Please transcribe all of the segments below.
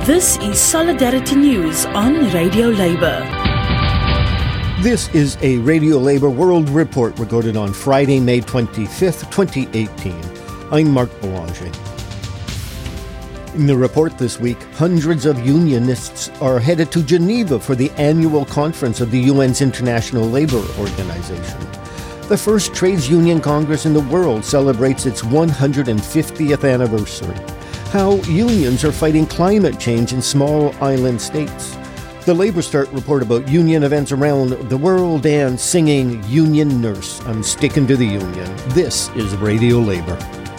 This is Solidarity News on Radio Labour. This is a Radio Labour World Report recorded on Friday, May 25th, 2018. I'm Mark Belanger. In the report this week, hundreds of unionists are headed to Geneva for the annual conference of the UN's International Labour Organization. The first trades union congress in the world celebrates its 150th anniversary. How unions are fighting climate change in small island states. The Labour Start report about union events around the world and singing Union Nurse, I'm sticking to the union. This is Radio Labour.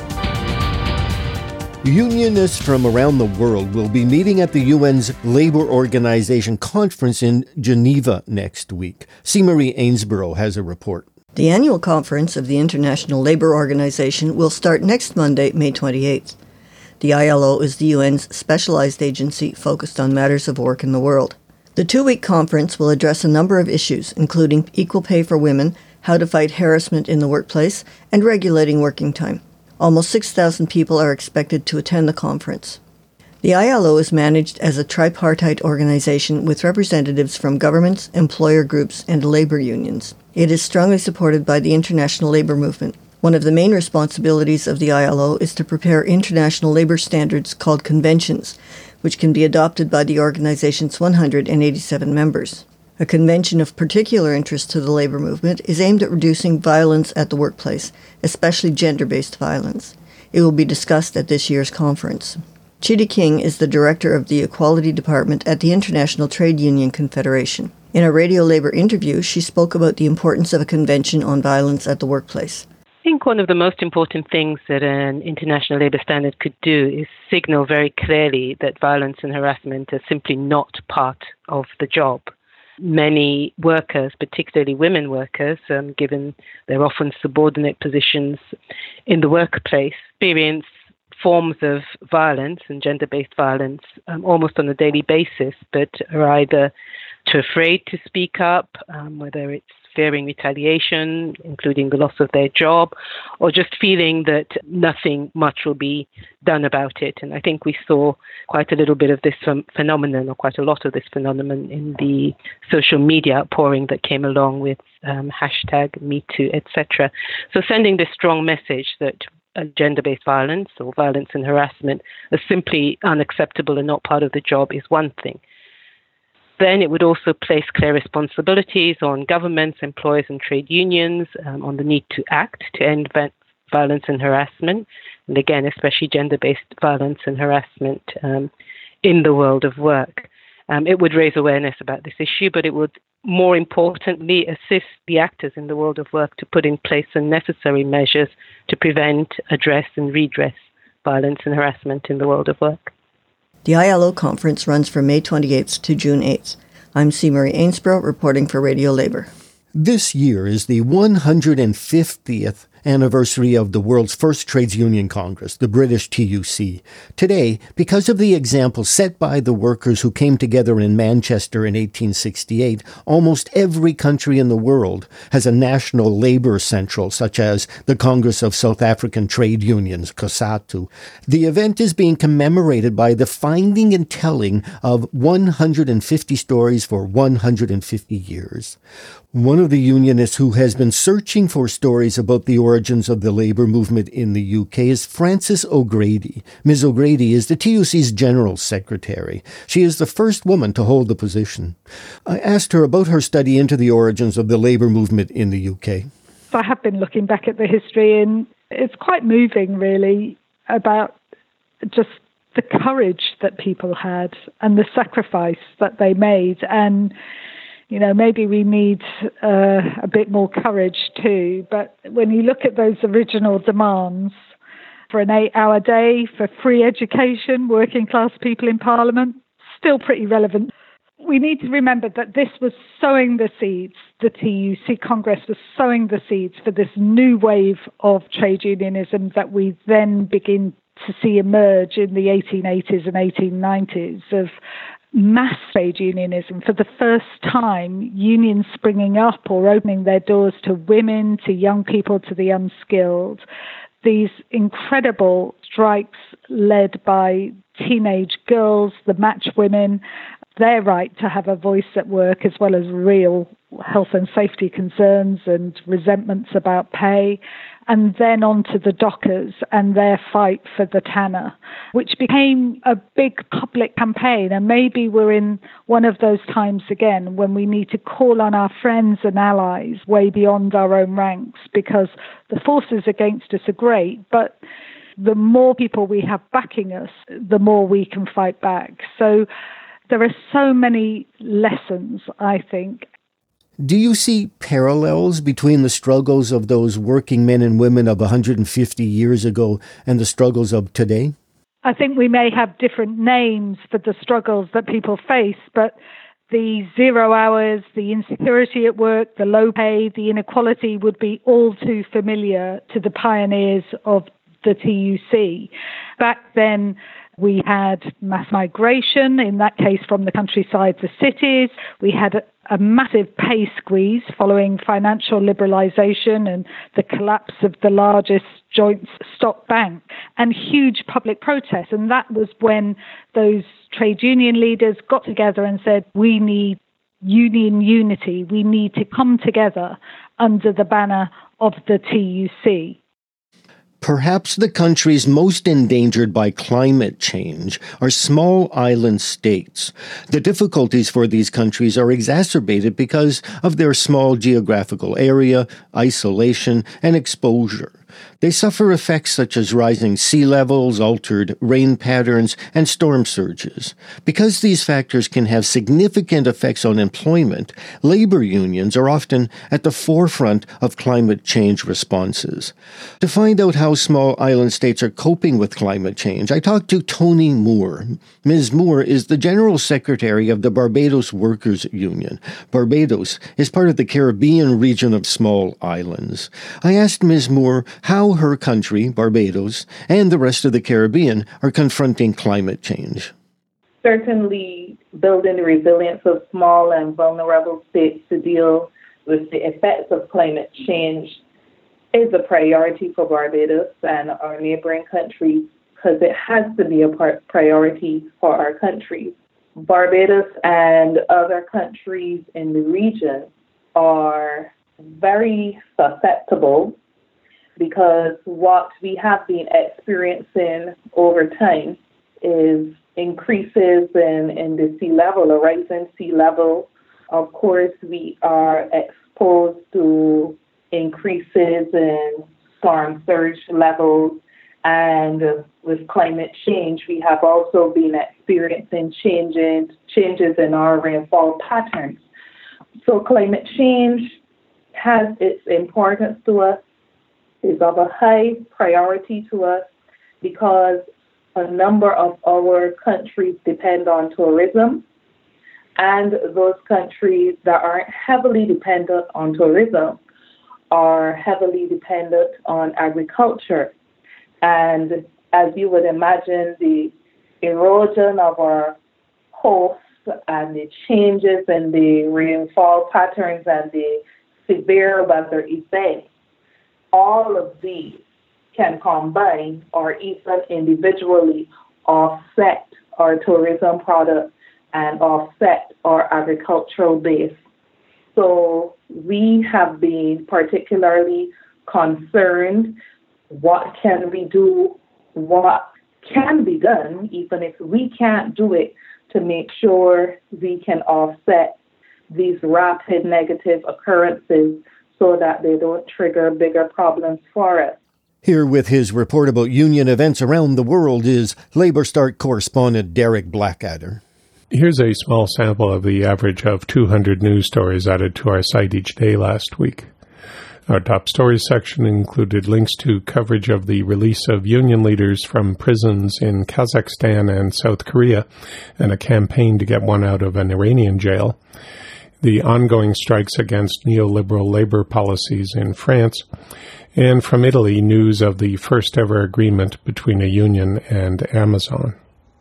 Unionists from around the world will be meeting at the UN's Labour Organization conference in Geneva next week. C. Marie Ainsborough has a report. The annual conference of the International Labour Organization will start next Monday, May 28th. The ILO is the UN's specialized agency focused on matters of work in the world. The two-week conference will address a number of issues, including equal pay for women, how to fight harassment in the workplace, and regulating working time. Almost 6,000 people are expected to attend the conference. The ILO is managed as a tripartite organization with representatives from governments, employer groups, and labor unions. It is strongly supported by the international labor movement. One of the main responsibilities of the ILO is to prepare international labor standards called conventions, which can be adopted by the organization's 187 members. A convention of particular interest to the labor movement is aimed at reducing violence at the workplace, especially gender-based violence. It will be discussed at this year's conference. Chidi King is the director of the Equality Department at the International Trade Union Confederation. In a Radio Labour interview, she spoke about the importance of a convention on violence at the workplace. I think one of the most important things that an international labour standard could do is signal very clearly that violence and harassment are simply not part of the job. Many workers, particularly women workers, given their often subordinate positions in the workplace, experience forms of violence and gender-based violence almost on a daily basis, but are either too afraid to speak up, whether it's fearing retaliation, including the loss of their job, or just feeling that nothing much will be done about it. And I think we saw quite a little bit of this phenomenon, or quite a lot of this phenomenon, in the social media outpouring that came along with hashtag #MeToo, etc. So sending this strong message that gender-based violence or violence and harassment are simply unacceptable and not part of the job is one thing. Then it would also place clear responsibilities on governments, employers and trade unions on the need to act to end violence and harassment, and again, especially gender-based violence and harassment in the world of work. It would raise awareness about this issue, but it would more importantly assist the actors in the world of work to put in place the necessary measures to prevent, address and redress violence and harassment in the world of work. The ILO conference runs from May 28th to June 8th. I'm C. Marie Ainsborough reporting for Radio Labour. This year is the 150th anniversary of the world's first trades union congress, the British TUC. Today, because of the example set by the workers who came together in Manchester in 1868, almost every country in the world has a national labour central, such as the Congress of South African Trade Unions, COSATU. The event is being commemorated by the finding and telling of 150 stories for 150 years. One of the unionists who has been searching for stories about the origins of the labour movement in the UK is Frances O'Grady. Ms. O'Grady is the TUC's General Secretary. She is the first woman to hold the position. I asked her about her study into the origins of the labour movement in the UK. I have been looking back at the history, and it's quite moving, really, about just the courage that people had and the sacrifice that they made. And maybe we need a bit more courage too. But when you look at those original demands for an 8-hour day, for free education, working class people in Parliament, still pretty relevant. We need to remember that this was sowing the seeds. The TUC Congress was sowing the seeds for this new wave of trade unionism that we then begin to see emerge in the 1880s and 1890s of mass trade unionism. For the first time, unions springing up or opening their doors to women, to young people, to the unskilled. these incredible strikes led by teenage girls, the match women, their right to have a voice at work, as well as real health and safety concerns and resentments about pay, and then on to the dockers and their fight for the tanner, which became a big public campaign. And maybe we're in one of those times again when we need to call on our friends and allies way beyond our own ranks, because the forces against us are great, but the more people we have backing us, the more we can fight back. So there are so many lessons, I think. Do you see parallels between the struggles of those working men and women of 150 years ago and the struggles of today? I think we may have different names for the struggles that people face, but the 0 hours, the insecurity at work, the low pay, the inequality would be all too familiar to the pioneers of the TUC. Back then, we had mass migration, in that case from the countryside to cities. We had a massive pay squeeze following financial liberalisation and the collapse of the largest joint stock bank, and huge public protests. And that was when those trade union leaders got together and said, we need union unity. We need to come together under the banner of the TUC. Perhaps the countries most endangered by climate change are small island states. The difficulties for these countries are exacerbated because of their small geographical area, isolation, and exposure. They suffer effects such as rising sea levels, altered rain patterns, and storm surges. Because these factors can have significant effects on employment, labor unions are often at the forefront of climate change responses. To find out how small island states are coping with climate change, I talked to Toni Moore. Ms. Moore is the General Secretary of the Barbados Workers Union. Barbados is part of the Caribbean region of small islands. I asked Ms. Moore how her country, Barbados, and the rest of the Caribbean are confronting climate change. Certainly, building the resilience of small and vulnerable states to deal with the effects of climate change is a priority for Barbados and our neighboring countries, because it has to be a priority for our countries. Barbados and other countries in the region are very susceptible, because what we have been experiencing over time is increases in the sea level, a rising sea level. Of course, we are exposed to increases in storm surge levels, and with climate change, we have also been experiencing changes in our rainfall patterns. So climate change has its importance to us, is of a high priority to us, because a number of our countries depend on tourism, and those countries that aren't heavily dependent on tourism are heavily dependent on agriculture. And as you would imagine, the erosion of our coasts and the changes in the rainfall patterns and the severe weather events, all of these can combine or even individually offset our tourism product and offset our agricultural base. So we have been particularly concerned, what can we do, what can be done, even if we can't do it, to make sure we can offset these rapid negative occurrences so that they don't trigger bigger problems for us. Here with his report about union events around the world is Labour Start correspondent Derek Blackadder. Here's a small sample of the average of 200 news stories added to our site each day last week. Our top stories section included links to coverage of the release of union leaders from prisons in Kazakhstan and South Korea, and a campaign to get one out of an Iranian jail, the ongoing strikes against neoliberal labor policies in France, and from Italy, news of the first-ever agreement between a union and Amazon.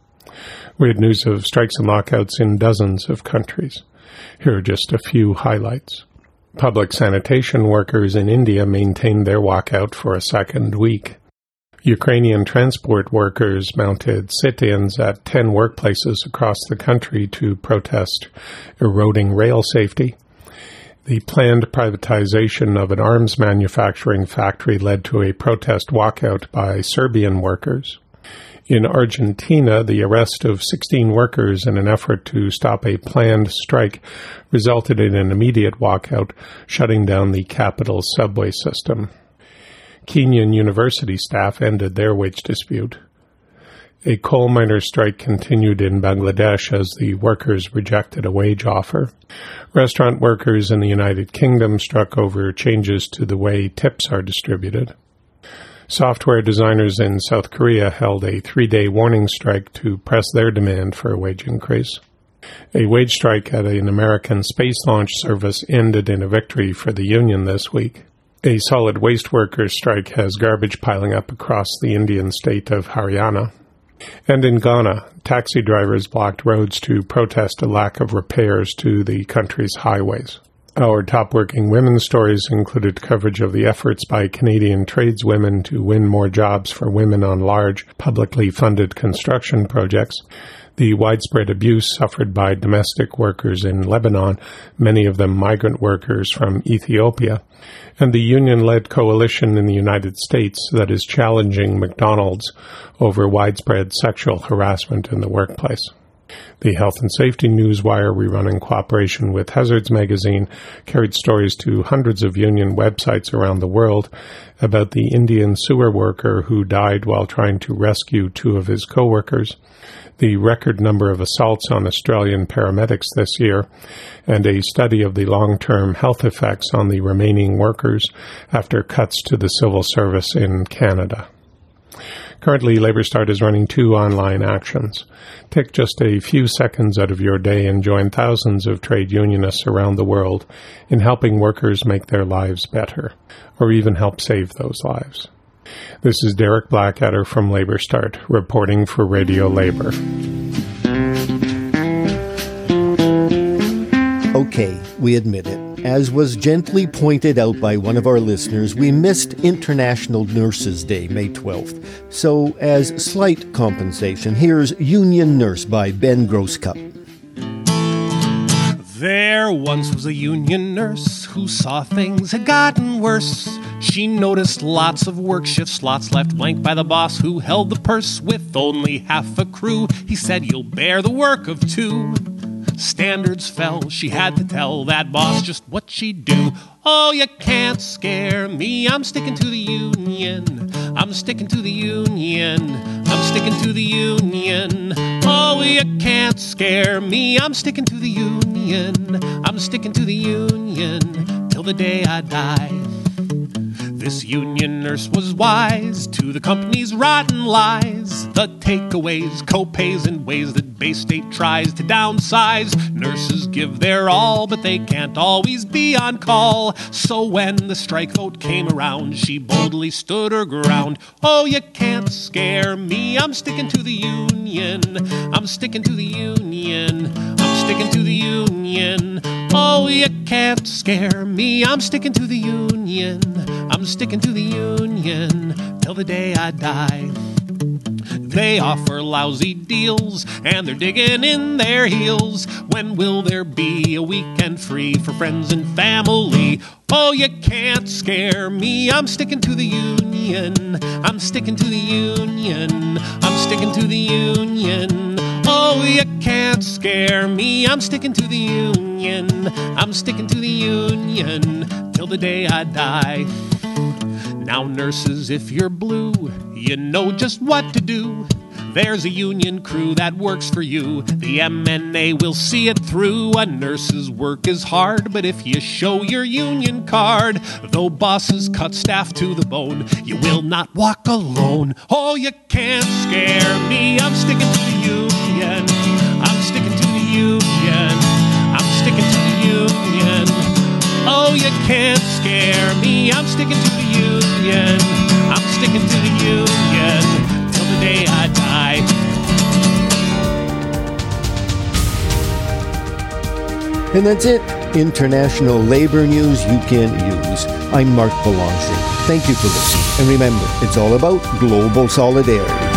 We had news of strikes and lockouts in dozens of countries. Here are just a few highlights. Public sanitation workers in India maintained their walkout for a second week. Ukrainian transport workers mounted sit-ins at 10 workplaces across the country to protest eroding rail safety. The planned privatization of an arms manufacturing factory led to a protest walkout by Serbian workers. In Argentina, the arrest of 16 workers in an effort to stop a planned strike resulted in an immediate walkout, shutting down the capital's subway system. Kenyan university staff ended their wage dispute. A coal miners' strike continued in Bangladesh as the workers rejected a wage offer. Restaurant workers in the United Kingdom struck over changes to the way tips are distributed. Software designers in South Korea held a 3-day warning strike to press their demand for a wage increase. A wage strike at an American space launch service ended in a victory for the union this week. A solid waste workers' strike has garbage piling up across the Indian state of Haryana. And in Ghana, taxi drivers blocked roads to protest a lack of repairs to the country's highways. Our top working women's stories included coverage of the efforts by Canadian tradeswomen to win more jobs for women on large, publicly funded construction projects, the widespread abuse suffered by domestic workers in Lebanon, many of them migrant workers from Ethiopia, and the union-led coalition in the United States that is challenging McDonald's over widespread sexual harassment in the workplace. The Health and Safety Newswire, we run in cooperation with Hazards Magazine, carried stories to hundreds of union websites around the world about the Indian sewer worker who died while trying to rescue 2 of his co-workers, the record number of assaults on Australian paramedics this year, and a study of the long-term health effects on the remaining workers after cuts to the civil service in Canada. Currently, Labour Start is running 2 online actions. Take just a few seconds out of your day and join thousands of trade unionists around the world in helping workers make their lives better, or even help save those lives. This is Derek Blackadder from Labour Start, reporting for Radio Labour. Okay, we admit it. As was gently pointed out by one of our listeners, we missed International Nurses Day, May 12th. So, as slight compensation, here's Union Nurse by Ben Grosscup. There once was a union nurse who saw things had gotten worse. She noticed lots of work shift slots left blank by the boss who held the purse with only half a crew. He said, "You'll bear the work of 2. Standards fell, she had to tell that boss just what she'd do. "Oh, you can't scare me, I'm sticking to the union. I'm sticking to the union. I'm sticking to the union. Oh, you can't scare me, I'm sticking to the union. I'm sticking to the union till the day I die." This union nurse was wise to the company's rotten lies, the takeaways, co-pays, and ways that Bay State tries to downsize. Nurses give their all, but they can't always be on call. So when the strike vote came around, she boldly stood her ground. "Oh, you can't scare me, I'm sticking to the union. I'm sticking to the union. I'm sticking to the union. Oh, you can't scare me, I'm sticking to the union. I'm sticking to the union till the day I die." They offer lousy deals, and they're digging in their heels. When will there be a weekend free for friends and family? Oh, you can't scare me, I'm sticking to the union. I'm sticking to the union. I'm sticking to the union. Oh, you can't scare me, I'm sticking to the union. I'm sticking to the union till the day I die. Now, nurses, if you're blue, you know just what to do. There's a union crew that works for you. The MNA will see it through. A nurse's work is hard, but if you show your union card, though bosses cut staff to the bone, you will not walk alone. Oh, you can't scare me, I'm sticking to the union. I'm sticking to the union. I'm sticking to the union. Oh, you can't scare me, I'm sticking to the union. I'm sticking to the union till the day I die. And that's it. International labor news you can use. I'm Mark Belanger. Thank you for listening. And remember, it's all about global solidarity.